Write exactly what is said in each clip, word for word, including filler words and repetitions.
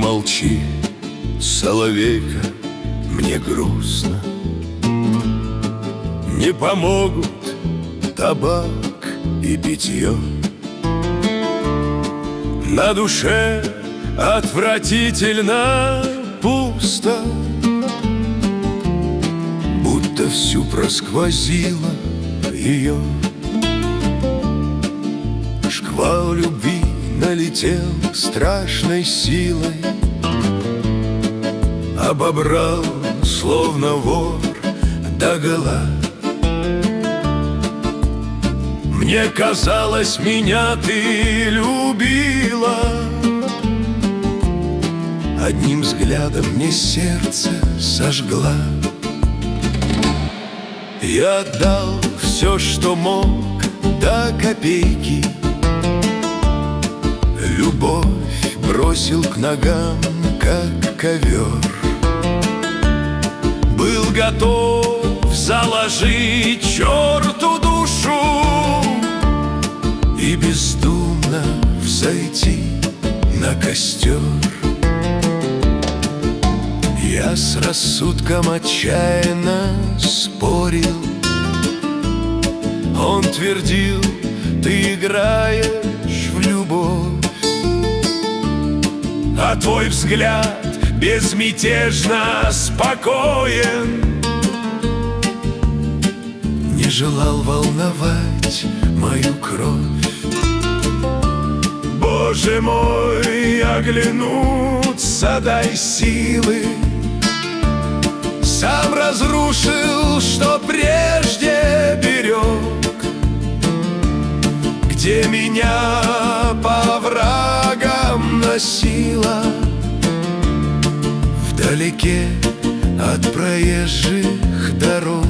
молчи, соловейка, мне грустно. Не помогут табак и питье. На душе отвратительно пусто, будто всю просквозило ее. Шквал любви налетел страшной силой, обобрал, словно вор, догола. Мне казалось, меня ты любила. Одним взглядом мне сердце сожгла. Я отдал все, что мог, до копейки. Любовь бросил к ногам, как ковер. Был готов заложить черту душу и бездумно взойти на костер. Я с рассудком отчаянно спорил. Он твердил: ты играешь в любовь, а твой взгляд безмятежно спокоен. Не желал волновать мою кровь. Боже мой, оглянуться дай силы. Сам разрушил, что прежде берег. Где меня по оврагам носило, вдалеке от проезжих дорог.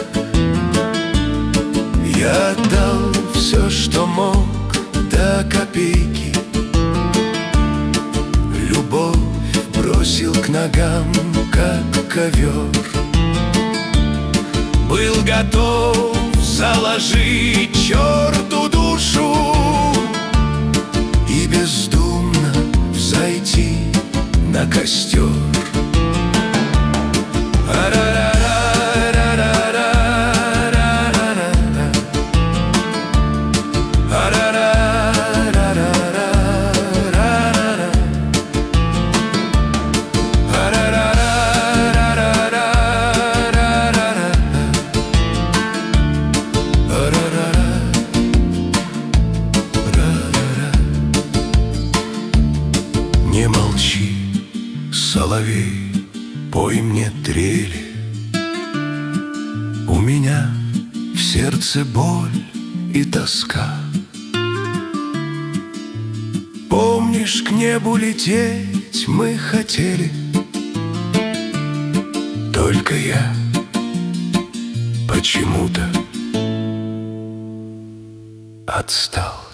Я отдал все, что мог, до копейки. Любовь бросил к ногам, как ковер. Был готов заложить черту душу и бездумно взойти на костер. Не молчи, соловей, пой мне трели. У меня в сердце боль и тоска. Помнишь, к небу лететь мы хотели, только я почему-то отстал.